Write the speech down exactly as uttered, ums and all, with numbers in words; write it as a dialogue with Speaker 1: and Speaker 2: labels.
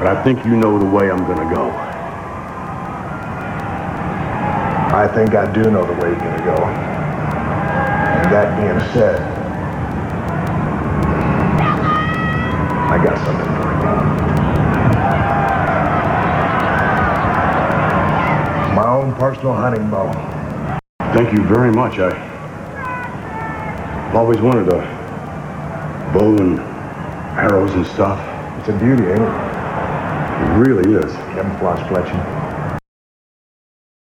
Speaker 1: But I think you know the way I'm gonna go.
Speaker 2: I think I do know the way you're gonna go. And that being said, I got something for you. My own personal hunting bow.
Speaker 1: Thank you very much. I... I've always wanted a bow and arrows and stuff.
Speaker 2: It's a beauty, ain't it?
Speaker 1: It really is.
Speaker 2: Camouflage Fletching.